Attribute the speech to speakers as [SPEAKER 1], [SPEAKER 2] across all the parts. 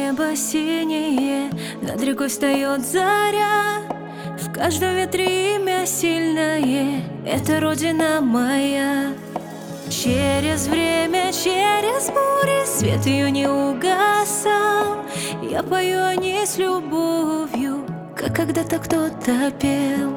[SPEAKER 1] небо синее, над рекой встает заря. В каждом ветре имя сильное, это Родина моя. Через время, через бури свет ее не угасал. Я пою о ней с любовью, как когда-то кто-то пел.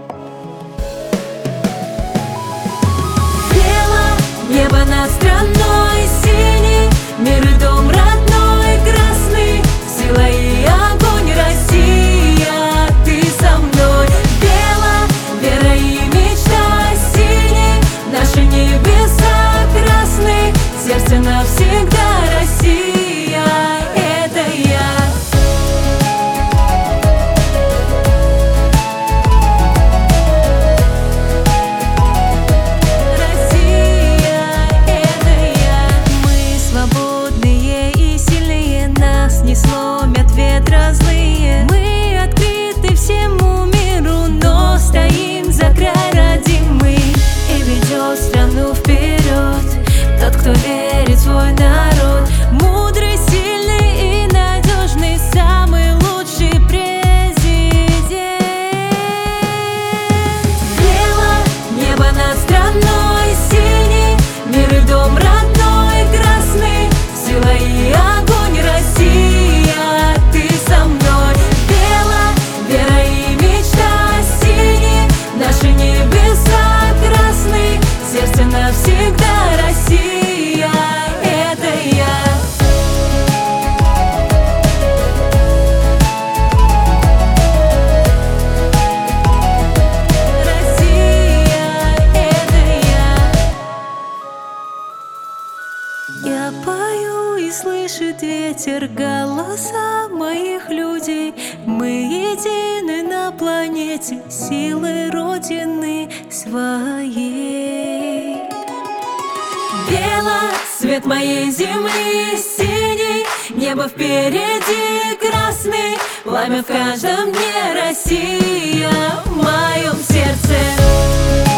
[SPEAKER 1] Бело небо над страной синий, мир и дом родной красный, сила и огонь Россия, ты со мной. Бело вера и мечта синий, наши небеса красны, сердце навсегда Россия, это я. Не сломят ветра злые. Мы открыты всему миру, но стоим за край родимый. И ведет страну вперед тот, кто верит в свой народ. Мудрый, сильный и надежный, самый лучший президент. Бело небо над страной синий, мир и дом родной красный, сила и огонь России. Сердце навсегда Россия, это я. Россия, это я. Я пою и слышит ветер голоса моих людей. Мы едины на планете силой Родины своей. Бело свет моей земли синий, небо впереди красный, пламя в каждом дне Россия в моем сердце.